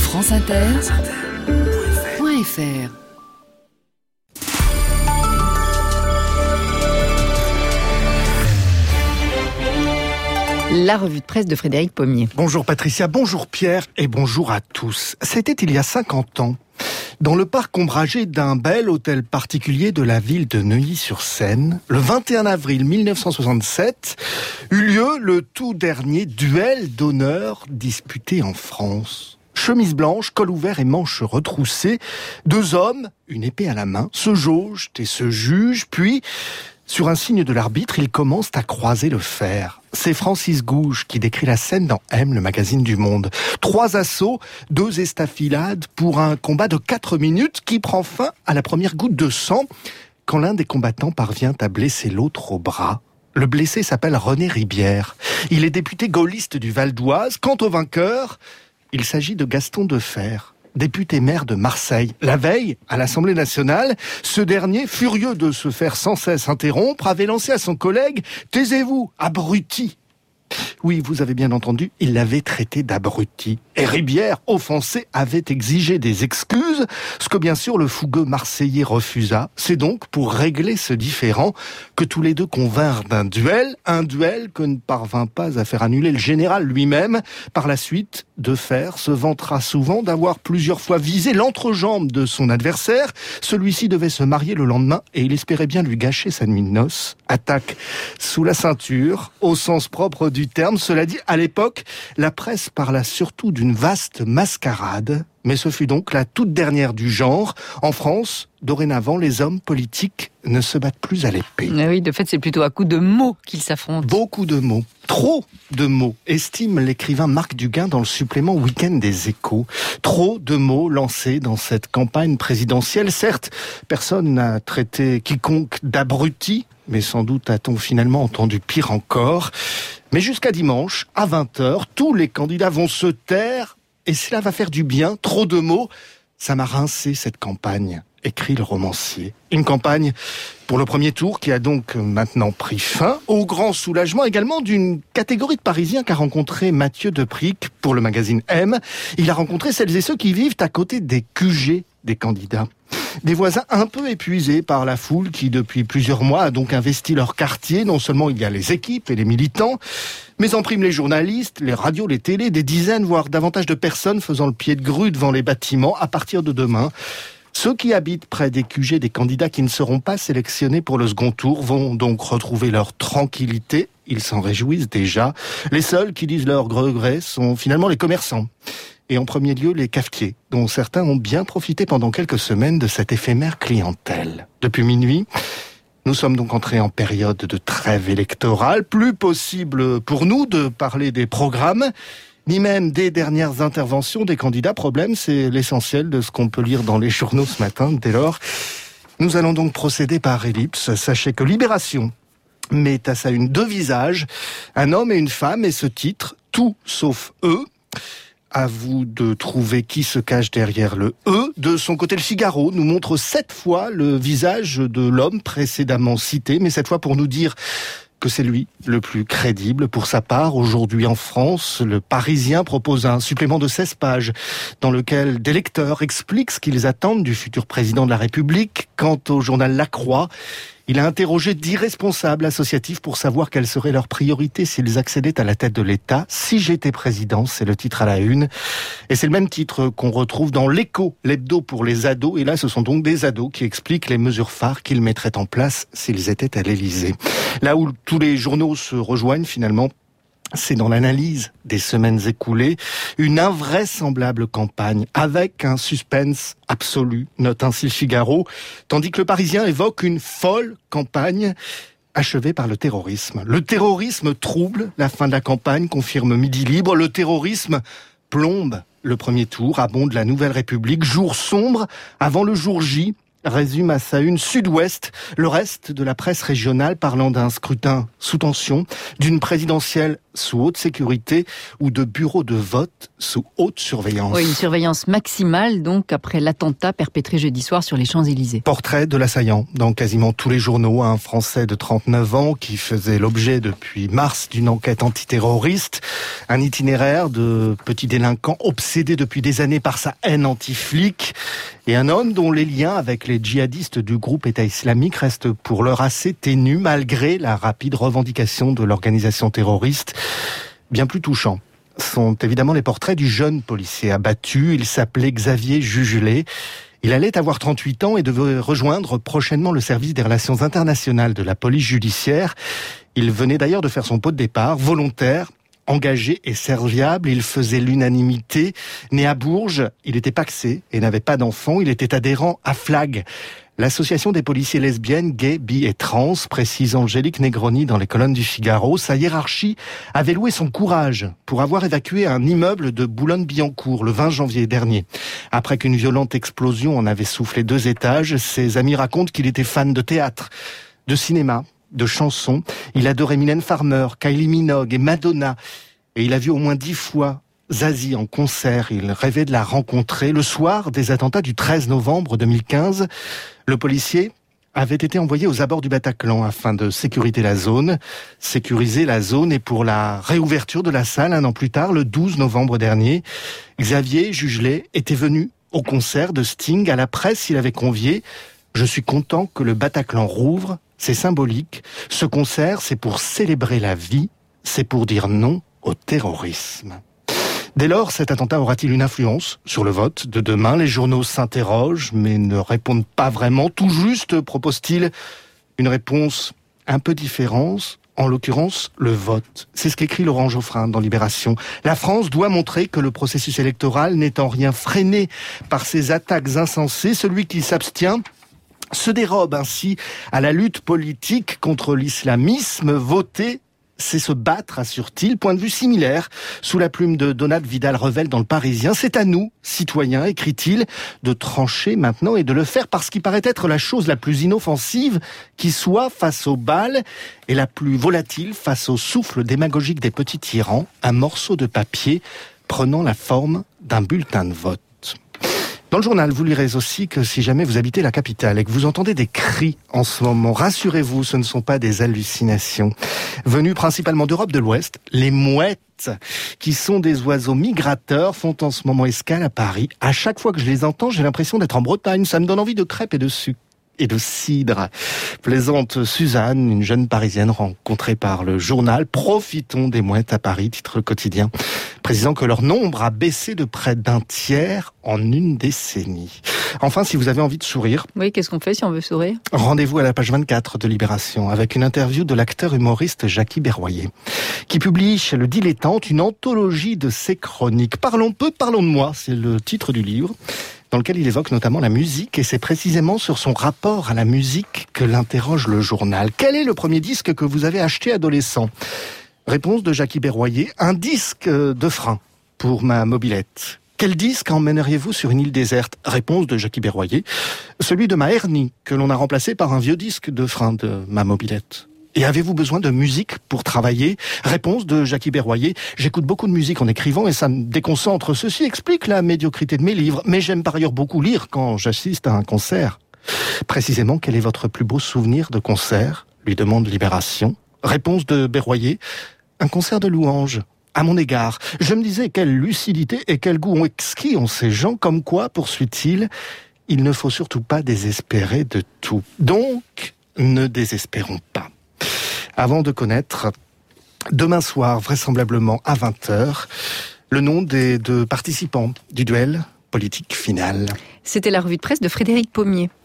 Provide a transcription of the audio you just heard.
franceinter.fr. La revue de presse de Frédéric Pommier. Bonjour Patricia, bonjour Pierre et bonjour à tous. C'était il y a 50 ans. Dans le parc ombragé d'un bel hôtel particulier de la ville de Neuilly-sur-Seine, le 21 avril 1967, eut lieu le tout dernier duel d'honneur disputé en France. Chemise blanche, col ouvert et manches retroussées, deux hommes, une épée à la main, se jaugent et se jugent, puis, sur un signe de l'arbitre, ils commencent à croiser le fer. C'est Francis Gouge qui décrit la scène dans M, le magazine du Monde. 3 assauts, 2 estafilades pour un combat de 4 minutes qui prend fin à la première goutte de sang quand l'un des combattants parvient à blesser l'autre au bras. Le blessé s'appelle René Ribière. Il est député gaulliste du Val d'Oise. Quant au vainqueur, il s'agit de Gaston Defferre, député maire de Marseille. La veille, à l'Assemblée nationale, ce dernier, furieux de se faire sans cesse interrompre, avait lancé à son collègue « Taisez-vous, abruti !» Oui, vous avez bien entendu, il l'avait traité d'abruti. Et Ribière, offensé, avait exigé des excuses, ce que bien sûr le fougueux Marseillais refusa. C'est donc pour régler ce différend que tous les deux convinrent d'un duel, un duel que ne parvint pas à faire annuler le général lui-même. Par la suite, Defferre se vantera souvent d'avoir plusieurs fois visé l'entrejambe de son adversaire. Celui-ci devait se marier le lendemain et il espérait bien lui gâcher sa nuit de noces. Attaque sous la ceinture, au sens propre du terme. Cela dit, à l'époque, la presse parla surtout d'une vaste mascarade, mais ce fut donc la toute dernière du genre. En France, dorénavant, les hommes politiques ne se battent plus à l'épée. Oui, de fait, c'est plutôt à coups de mots qu'ils s'affrontent. Beaucoup de mots. Trop de mots, estime l'écrivain Marc Duguin dans le supplément Week-end des Échos. Trop de mots lancés dans cette campagne présidentielle. Certes, personne n'a traité quiconque d'abruti, mais sans doute a-t-on finalement entendu pire encore. Mais jusqu'à dimanche, à 20h, tous les candidats vont se taire et cela va faire du bien. Trop de mots, ça m'a rincé cette campagne, écrit le romancier. Une campagne pour le premier tour qui a donc maintenant pris fin, au grand soulagement également d'une catégorie de Parisiens qu'a rencontré Mathieu Depric pour le magazine M. Il a rencontré celles et ceux qui vivent à côté des QG des candidats. Des voisins un peu épuisés par la foule qui, depuis plusieurs mois, a donc investi leur quartier. Non seulement il y a les équipes et les militants, mais en prime les journalistes, les radios, les télés, des dizaines, voire davantage de personnes faisant le pied de grue devant les bâtiments. À partir de demain, ceux qui habitent près des QG des candidats qui ne seront pas sélectionnés pour le second tour vont donc retrouver leur tranquillité. Ils s'en réjouissent déjà. Les seuls qui disent leur regret sont finalement les commerçants. Et en premier lieu, les cafetiers, dont certains ont bien profité pendant quelques semaines de cette éphémère clientèle. Depuis minuit, nous sommes donc entrés en période de trêve électorale. Plus possible pour nous de parler des programmes, ni même des dernières interventions des candidats. Problème, c'est l'essentiel de ce qu'on peut lire dans les journaux ce matin. Dès lors, nous allons donc procéder par ellipse. Sachez que Libération met à sa une 2 visages, un homme et une femme, et ce titre, tout sauf eux. À vous de trouver qui se cache derrière le « E ». De son côté, le Figaro nous montre 7 fois le visage de l'homme précédemment cité, mais cette fois pour nous dire que c'est lui le plus crédible. Pour sa part, aujourd'hui en France, le Parisien propose un supplément de 16 pages dans lequel des lecteurs expliquent ce qu'ils attendent du futur président de la République. Quant au journal La Croix, il a interrogé 10 responsables associatifs pour savoir quelles seraient leurs priorités s'ils accédaient à la tête de l'État. « Si j'étais président », c'est le titre à la une. Et c'est le même titre qu'on retrouve dans l'Écho, l'hebdo pour les ados. Et là, ce sont donc des ados qui expliquent les mesures phares qu'ils mettraient en place s'ils étaient à l'Élysée. Là où tous les journaux se rejoignent finalement, c'est dans l'analyse des semaines écoulées, une invraisemblable campagne avec un suspense absolu, note ainsi le Figaro, tandis que le Parisien évoque une folle campagne achevée par le terrorisme. Le terrorisme trouble la fin de la campagne, confirme Midi Libre. Le terrorisme plombe le premier tour, abonde la Nouvelle République, jour sombre avant le jour J, résume à sa une Sud-Ouest, le reste de la presse régionale parlant d'un scrutin sous tension, d'une présidentielle sous haute sécurité ou de bureaux de vote sous haute surveillance. Oui, une surveillance maximale, donc, après l'attentat perpétré jeudi soir sur les Champs-Élysées. Portrait de l'assaillant dans quasiment tous les journaux. Un Français de 39 ans qui faisait l'objet depuis mars d'une enquête antiterroriste. Un itinéraire de petits délinquants obsédés depuis des années par sa haine anti-flic. Et un homme dont les liens avec les djihadistes du groupe État islamique restent pour l'heure assez ténus malgré la rapide revendication de l'organisation terroriste. Bien plus touchants sont évidemment les portraits du jeune policier abattu. Il s'appelait Xavier Jugelet. Il allait avoir 38 ans et devait rejoindre prochainement le service des relations internationales de la police judiciaire. Il venait d'ailleurs de faire son pot de départ, volontaire, engagé et serviable. Il faisait l'unanimité. Né à Bourges, il était pacsé et n'avait pas d'enfant. Il était adhérent à FLAG, l'association des policiers lesbiennes, gays, bi et trans, précise Angélique Negroni dans les colonnes du Figaro. Sa hiérarchie avait loué son courage pour avoir évacué un immeuble de Boulogne-Billancourt le 20 janvier dernier. Après qu'une violente explosion en avait soufflé 2 étages, ses amis racontent qu'il était fan de théâtre, de cinéma, de chansons. Il adorait Mylène Farmer, Kylie Minogue et Madonna. Et il a vu au moins 10 fois Zazie en concert. Il rêvait de la rencontrer. Le soir des attentats du 13 novembre 2015, le policier avait été envoyé aux abords du Bataclan afin de sécuriser la zone. Et pour la réouverture de la salle, 1 an plus tard, le 12 novembre dernier, Xavier Jugelet était venu au concert de Sting. À la presse, il avait convié « Je suis content que le Bataclan rouvre. C'est symbolique. Ce concert, c'est pour célébrer la vie. C'est pour dire non au terrorisme. » Dès lors, cet attentat aura-t-il une influence sur le vote de demain ? Les journaux s'interrogent, mais ne répondent pas vraiment. Tout juste propose-t-il une réponse un peu différente, en l'occurrence le vote. C'est ce qu'écrit Laurent Geoffrin dans Libération. La France doit montrer que le processus électoral n'est en rien freiné par ces attaques insensées. Celui qui s'abstient se dérobe ainsi à la lutte politique contre l'islamisme. Voter, c'est se battre, assure-t-il. Point de vue similaire sous la plume de Donat Vidal-Revel dans Le Parisien. C'est à nous, citoyens, écrit-il, de trancher maintenant et de le faire parce qu'il paraît être la chose la plus inoffensive qui soit face aux balles et la plus volatile face au souffle démagogique des petits tyrans, un morceau de papier prenant la forme d'un bulletin de vote. Dans le journal, vous lirez aussi que si jamais vous habitez la capitale et que vous entendez des cris en ce moment, rassurez-vous, ce ne sont pas des hallucinations. Venus principalement d'Europe de l'Ouest, les mouettes, qui sont des oiseaux migrateurs, font en ce moment escale à Paris. À chaque fois que je les entends, j'ai l'impression d'être en Bretagne. Ça me donne envie de crêpes et de sucre et de cidre. Plaisante Suzanne, une jeune Parisienne rencontrée par le journal. Profitons des mouettes à Paris, titre le quotidien, précisant que leur nombre a baissé de près d'un tiers en une décennie. Enfin, si vous avez envie de sourire... Oui, qu'est-ce qu'on fait si on veut sourire ? Rendez-vous à la page 24 de Libération avec une interview de l'acteur humoriste Jackie Berroyer, qui publie chez Le Dilettante une anthologie de ses chroniques. Parlons peu, parlons de moi, c'est le titre du livre, dans lequel il évoque notamment la musique, et c'est précisément sur son rapport à la musique que l'interroge le journal. Quel est le premier disque que vous avez acheté adolescent ? Réponse de Jackie Berroyer, un disque de frein pour ma mobilette. Quel disque emmèneriez-vous sur une île déserte ? Réponse de Jackie Berroyer, celui de ma hernie, que l'on a remplacé par un vieux disque de frein de ma mobilette. Et avez-vous besoin de musique pour travailler ? Réponse de Jackie Berroyer, j'écoute beaucoup de musique en écrivant et ça me déconcentre. Ceci explique la médiocrité de mes livres, mais j'aime par ailleurs beaucoup lire quand j'assiste à un concert. Précisément, quel est votre plus beau souvenir de concert ? Lui demande Libération. Réponse de Berroyer, un concert de louanges. À mon égard, je me disais quelle lucidité et quel goût exquis ont ces gens, comme quoi, poursuit-il, il ne faut surtout pas désespérer de tout. Donc, ne désespérons pas. Avant de connaître, demain soir, vraisemblablement à 20h, le nom des 2 participants du duel politique final. C'était la revue de presse de Frédéric Pommier.